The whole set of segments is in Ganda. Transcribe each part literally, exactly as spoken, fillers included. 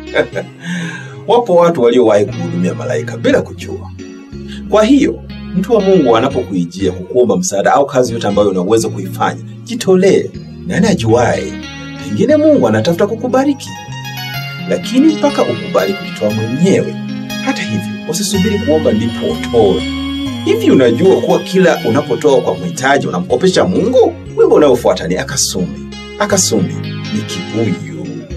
Wapo watu waliowahi kuhudumia malaika bila kujua. Kwa hiyo, mtu wa Mungu anapokuijia kukuomba msaada au kazi yote ambayo unaweza kuifanya, jitolee. Nani ajuaye? Pengine Mungu anatafuta kukubariki. Lakini mpaka ukubali kujitoa mwenyewe. Hata hivyo, usisubiri kuomba ndipo utoe. Hivi unajua kuwa kila unapotoa kwa mhitaji unamkopesha Mungu? Wimbo unaofuata ni Akasumbi. Akasumbi ni kibuyu.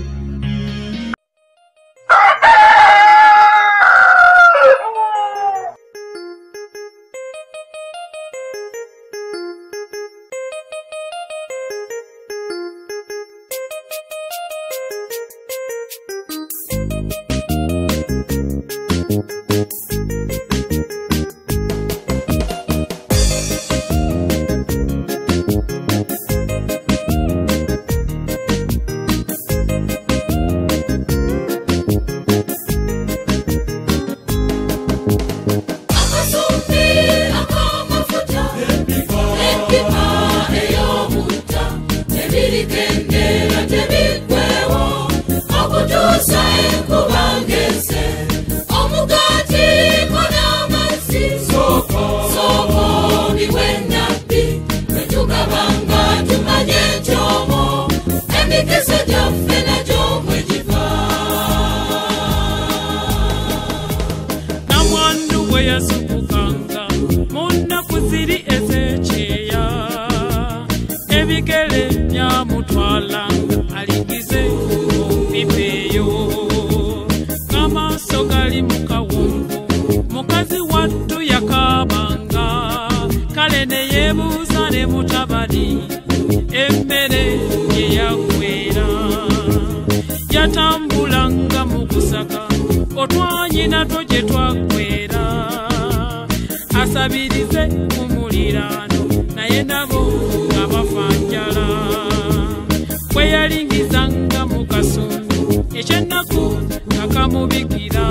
Asabirize kumulirano naye nabo abafanjala kwe yalingizanga mu kasumbi ekyennaku akamubikira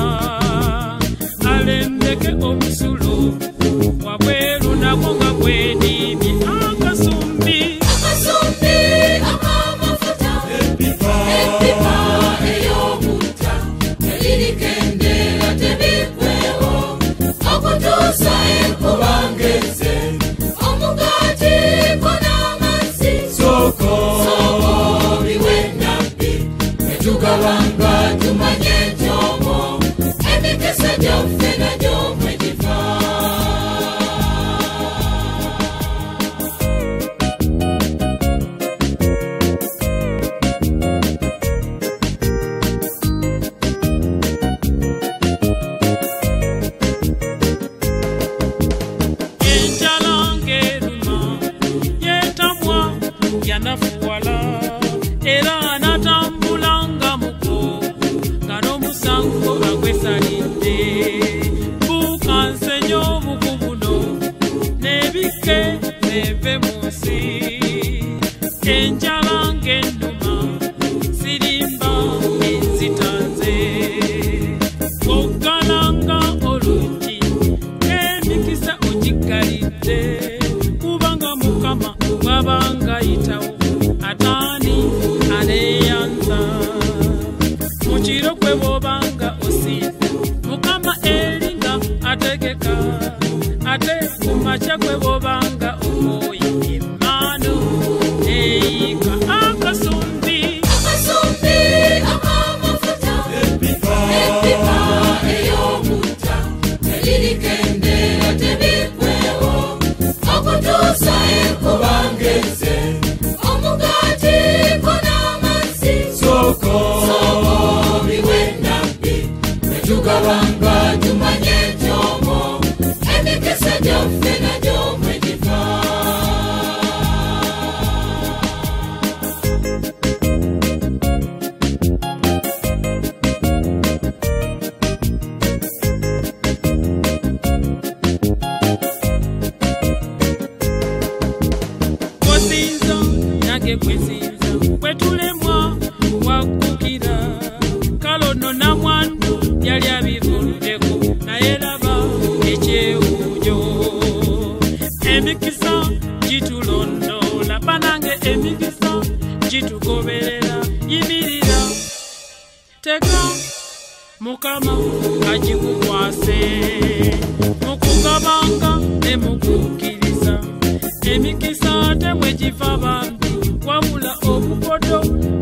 alembeke omusulu wabweru nako nga gwedimye akasumbi akasumbi akamafuta epipa epipa ey'obutta eririkendera tebikwewo okutuusa ekubangeze omugati konamasi soko soko biwe nabbi etugabanga tumanye njomo emikisa gyaffe nagyo mwe giva yanafuwala era anatambulanga muko ngano musango agwesalidde bukansenyo obukubuno nebike neve munsi enjala ng'ennuma sirimba enzitanze oggalanga olungi emikisa ogigalidde kubanga mukama wabanga yitawo atani aneyanza mukiro kwe bobanga osinza mukama eringa ategeka ate kumacha kwe bobanga omoya emano eyika akasumbi akasumbi akamafuta epipa epipa ey'obutta eririkendera tebikwewo okutuusa ekubangeze omugati konamasi soko soko biwe nabbi etugabanga tumanye njomo emikisa gyaffe nagyo mwe giva kosinza nage kwesinza kwetulemwa wakukira kalono na mwandu yali abivuluddeko naye laba ekyewuunyo emikisa gitulondola banange emikisa gitugoberera yimirira teka Mukama agikukwase mukugabanga ne mukukiriza emikisa temwe giva bambi wabula obukodo